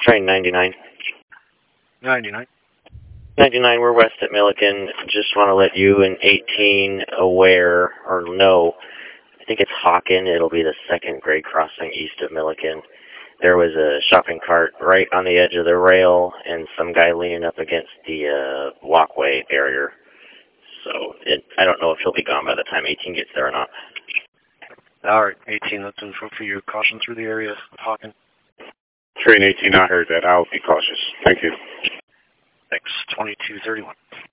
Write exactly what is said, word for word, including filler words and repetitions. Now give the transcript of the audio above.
Train ninety-nine. ninety-nine. ninety-nine, we're west at Milliken. Just want to let you and eighteen aware, or know, I think it's Hawken. It'll be the second grade crossing east of Milliken. There was a shopping cart right on the edge of the rail and some guy leaning up against the uh, walkway barrier. So it, I don't know if he'll be gone by the time eighteen gets there or not. All right, eighteen, that's info for you. Caution through the area of Hawken. Train eighteen, I heard that. I'll be cautious. Thank you. Thanks. twenty-two thirty-one.